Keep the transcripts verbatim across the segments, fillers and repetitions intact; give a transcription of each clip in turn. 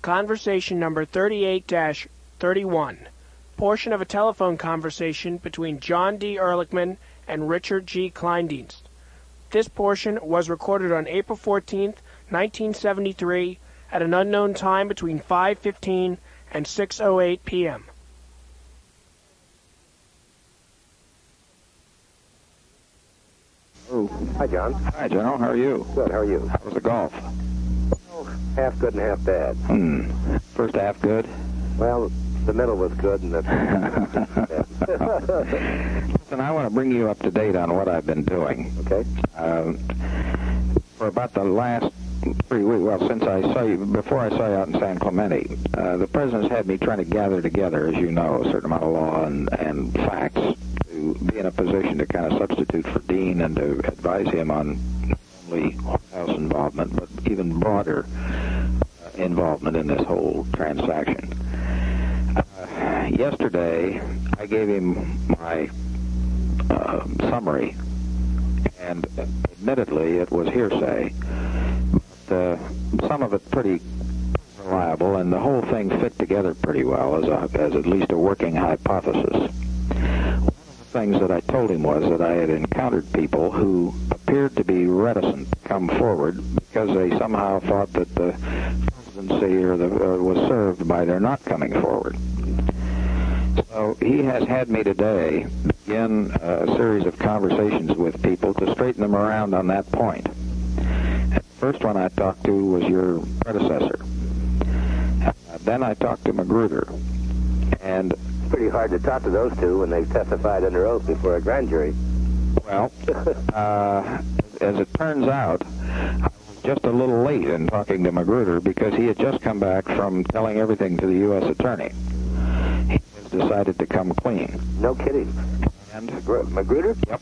Conversation number thirty-eight dash thirty-one. Portion of a telephone conversation between John D. Ehrlichman and Richard G. Kleindienst. This portion was recorded on April fourteenth, nineteen seventy-three, at an unknown time between five fifteen and six oh eight p m Oh. Hi, John. Hi, General. How are you? Good. How are you? How was the golf? Oh, half good and half bad. Hmm. First half good? Well, the middle was good and the Listen, I want to bring you up to date on what I've been doing. Okay. Uh, for about the last three weeks, well, since I saw you, before I saw you out in San Clemente, uh, the President's had me trying to gather together, as you know, a certain amount of law and, and facts to be in a position to kind of substitute for Dean and to advise him on not only White House involvement, but even broader uh, involvement in this whole transaction. Uh, yesterday, I gave him my uh, summary, and admittedly, it was hearsay. But, uh, some of it pretty reliable, and the whole thing fit together pretty well as, a, as at least a working hypothesis. Things that I told him was that I had encountered people who appeared to be reticent to come forward because they somehow thought that the presidency or the, uh, was served by their not coming forward. So he has had me today begin a series of conversations with people to straighten them around on that point. The first one I talked to was your predecessor. Uh, then I talked to Magruder, and pretty hard to talk to those two when they've testified under oath before a grand jury. Well, uh, as it turns out, I was just a little late in talking to Magruder because he had just come back from telling everything to the U S attorney. He has decided to come clean. No kidding. And Magruder? Yep.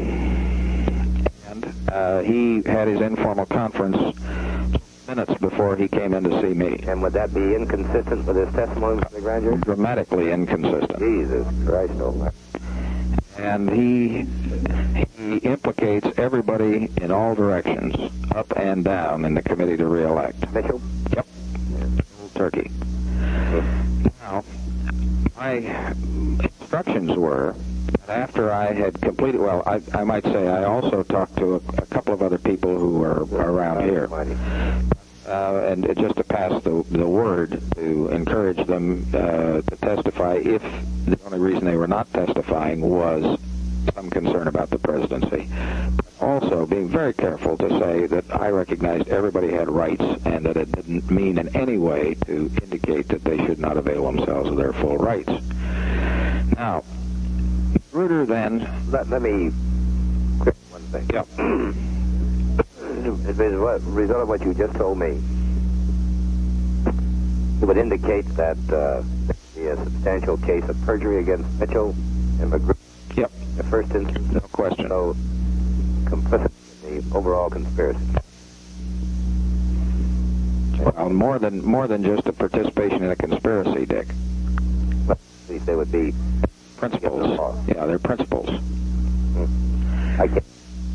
And uh, he had his informal conference minutes before he came in to see me. And would that be inconsistent with his testimony for the grand jury? Dramatically inconsistent. Jesus Christ, oh my. And he he implicates everybody in all directions, up and down, in the committee to re-elect. Mitchell? Yep. Old turkey. Now, my instructions were that after I had completed, well, I, I might say I also talked to a, a couple of other people who are around here. Uh, and just to pass the, the word to encourage them uh, to testify if the only reason they were not testifying was some concern about the presidency. But also being very careful to say that I recognized everybody had rights and that it didn't mean in any way to indicate that they should not avail themselves of their full rights. Now, Magruder then... Let, let me quick one thing. Yeah. As a result of what you just told me, it would indicate that uh, there would be a substantial case of perjury against Mitchell and Magruder. Yep. In the first instance. No question. So, complicit in the overall conspiracy. Well, more than more than just a participation in a conspiracy, Dick. But at least they would be principles. Yeah, they're principles. Hmm. I can't.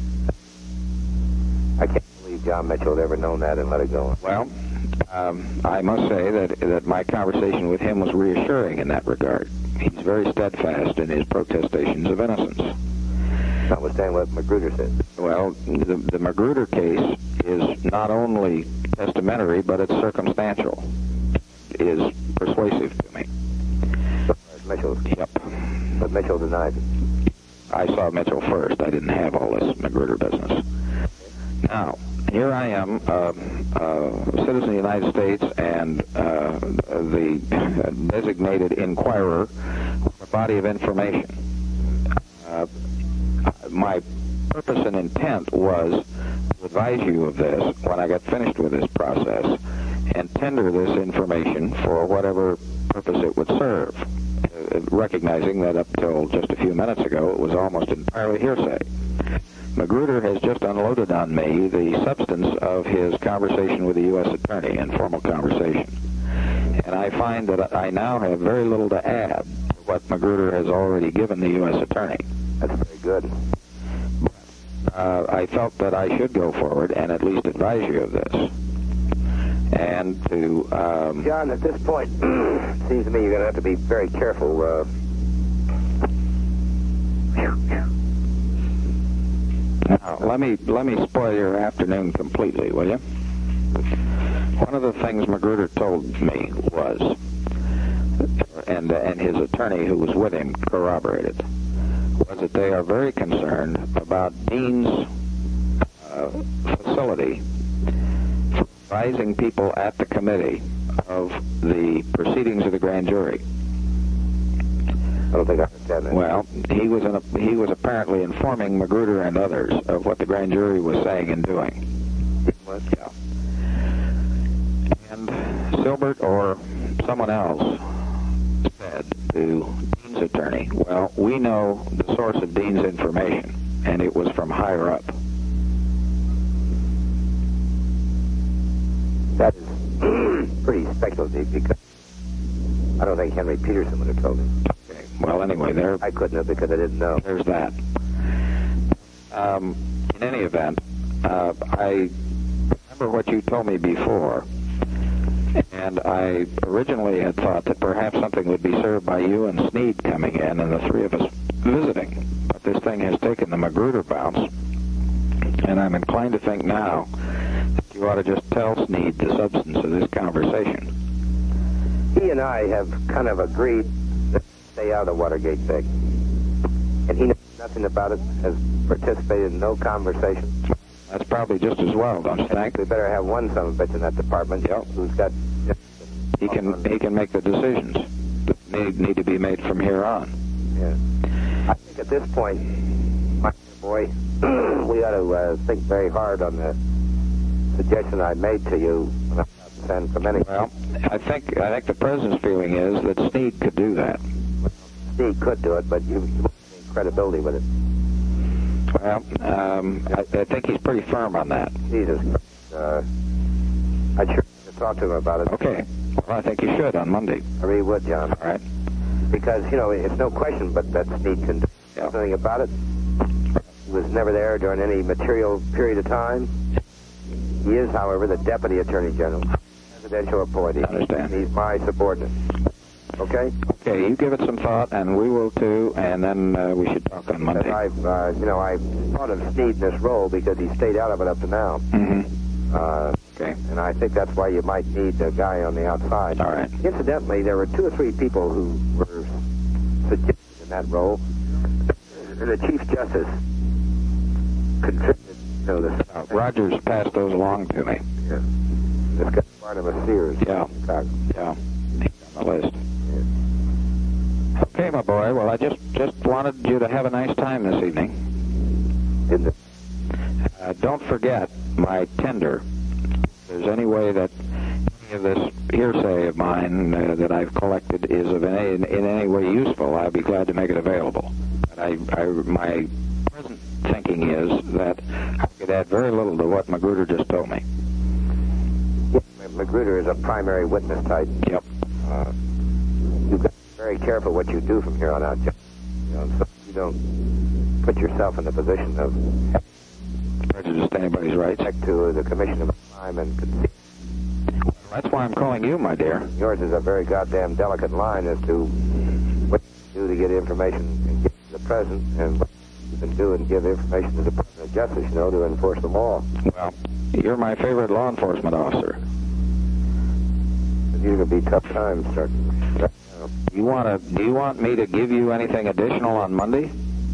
I can't believe John Mitchell had ever known that and let it go. Well, um, I must say that that my conversation with him was reassuring in that regard. He's very steadfast in his protestations of innocence. Notwithstanding what Magruder said. Well, the, the Magruder case is not only testamentary, but it's circumstantial. It is persuasive to me. So far as Mitchell's. Yep. But Mitchell denied it. I saw Mitchell first. I didn't have all this Magruder business. Now, here I am, uh, uh, a citizen of the United States and uh, the designated inquirer with a body of information. Uh, my purpose and intent was to advise you of this when I got finished with this process and tender this information for whatever purpose it would serve, uh, recognizing that up till just a few minutes ago it was almost entirely hearsay. Magruder has just unloaded on me the substance of his conversation with the U S attorney, informal conversation. And I find that I now have very little to add to what Magruder has already given the U S attorney. That's very good. Uh, I felt that I should go forward and at least advise you of this. and to... Um, John, at this point, it seems to me you're going to have to be very careful. Uh, now, let me, let me spoil your afternoon completely, will you? One of the things Magruder told me was, and, and his attorney who was with him corroborated, was that they are very concerned about Dean's uh, facility for advising people at the committee of the proceedings of the grand jury. I don't think I understand that. Well, he was in a, he was apparently informing Magruder and others of what the grand jury was saying and doing. What? Yeah. And Silbert or someone else said to Dean's attorney, well, we know the source of Dean's information, and it was from higher up. That is pretty speculative, because I don't think Henry Peterson would have told him. Okay. Well, anyway, there... I couldn't have, because I didn't know. There's that. Um, in any event, uh, I remember what you told me before, and I originally had thought that perhaps something would be served by you and Sneed coming in and the three of us visiting. But this thing has taken the Magruder bounce, and I'm inclined to think now that you ought to just tell Sneed the substance of this conversation. He and I have kind of agreed to stay out of the Watergate thing. And he knows nothing about it, has participated in no conversation. That's probably just as well, don't you think? We better have one son of a bitch in that department, Yep. who's got... He can he can make the decisions that need, need to be made from here on. Yeah. I think at this point, my boy, we ought to uh, think very hard on the suggestion I made to you when I was out in San Clemente. Well, I think I think the president's feeling is that Sneed could do that. He could do it, but you, you won't have any credibility with it. Well, um, I, I think he's pretty firm on that. Jesus Christ. Uh, I'd sure like to talk to him about it. Okay. Well, I think you should on Monday. I really would, John. All right. Because, you know, it's no question but that Sneed can do Yeah. something about it. He was never there during any material period of time. He is, however, the Deputy Attorney General, presidential appointee. I understand. He's my subordinate. Okay? Okay, you give it some thought, and we will too, and then uh, we should talk on Monday. I've, uh, you know, I thought of Sneed in this role because he stayed out of it up to now. Mm-hmm. Uh, Okay. and I think that's why you might need a guy on the outside. All right. Incidentally, there were two or three people who were suggested in that role. And the Chief Justice contributed to this. Uh, Rogers passed those along to me. Yeah. This guy, Barnabas Sears. Yeah. in Chicago. Yeah. He's on the list. Okay, my boy. Well, I just, just wanted you to have a nice time this evening. Didn't it? Uh, don't forget my tender. If there's any way that any of this hearsay of mine uh, that I've collected is of any, in, in any way useful, I'd be glad to make it available. But I, I, my present thinking is that I could add very little to what Magruder just told me. Magruder is a primary witness type. Yep. Uh, you've got to be very careful what you do from here on out, John. You know, so you don't put yourself in the position of Prejudice to anybody's rights. back to the commission of a crime and conceit. That's why I'm calling you, my dear. Yours is a very goddamn delicate line as to what you do to get information and give to the president, and what you can do and give information to the Department of Justice, you know, to enforce the law. Well, you're my favorite law enforcement officer. These are going to be tough times starting right now. You want to? Do you want me to give you anything additional on Monday?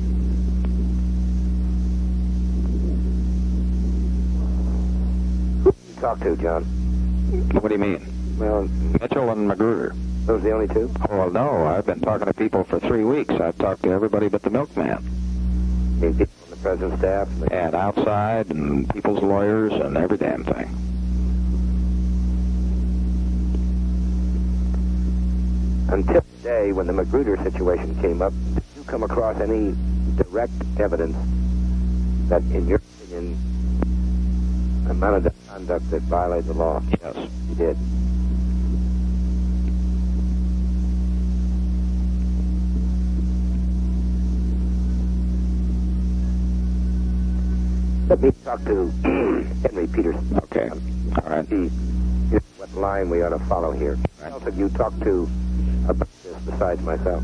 Who do you talk to, John? What do you mean? Well, Mitchell and Magruder. those are the only two? Oh, well, no. I've been talking to people for three weeks. I've talked to everybody but the milkman. I mean, people on the president's staff? And outside, and people's lawyers, and every damn thing. Until today, when the Magruder situation came up, did you come across any direct evidence that, in your opinion, amounted to conduct that violated the law? Yes. You did. Let me talk to Henry Peterson. Okay. All right. He, line we ought to follow here. Right. Who else have you talked to about this besides myself?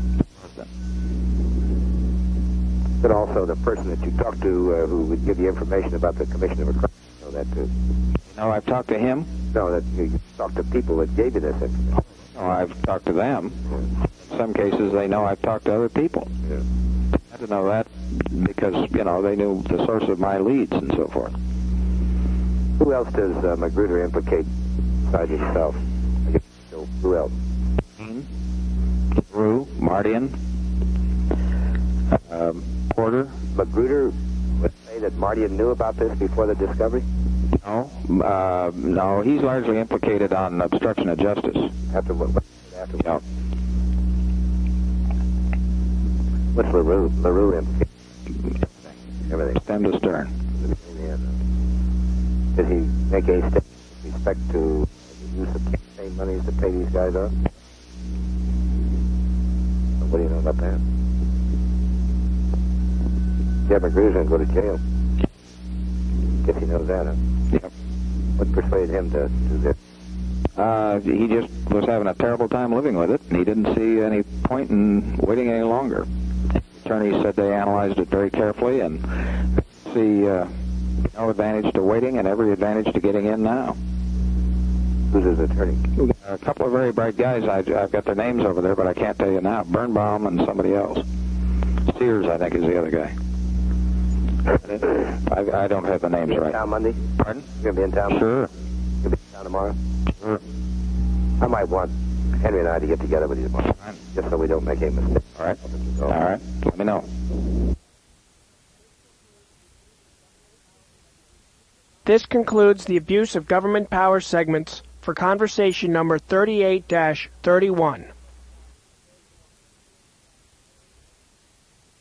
But also the person that you talked to uh, who would give you information about the commission of a crime. You know that too. No, I've talked to him. No, that you talked to people that gave you this information. No, I've talked to them. Yeah. In some cases, they know I've talked to other people. Yeah. I had to know that because, you know, they knew the source of my leads and so forth. Who else does uh, Magruder implicate besides himself? I guess so. Who else? Mm-hmm. Rue, Mardian, um, Porter. Magruder would say that Mardian knew about this before the discovery? No, uh, no, he's largely implicated on obstruction of justice. After what? After what? Yeah. What's LaRue? LaRue implicated? Everything. Stem to stern. Did he make a statement with respect to the use of campaign monies to pay these guys off? What do you know about that? Yeah, Magruder's going to go to jail. Guess he knows that, huh? Yep. What persuaded him to do this? Uh, he just was having a terrible time living with it, and he didn't see any point in waiting any longer. The attorney said they analyzed it very carefully and see uh, no advantage to waiting and every advantage to getting in now. Who's his attorney? A couple of very bright guys. I, I've got their names over there, but I can't tell you now. Birnbaum and somebody else. Sears, I think, is the other guy. I, I don't have the names you right. In town Monday? Pardon? You're going to be in town? Sure. You're going to be in town tomorrow? Sure. I might want Henry and I to get together with you tomorrow, Fine. just so we don't make any mistakes. All right. All right. Let me know. This concludes the abuse of government power segments for conversation number thirty-eight dash thirty-one.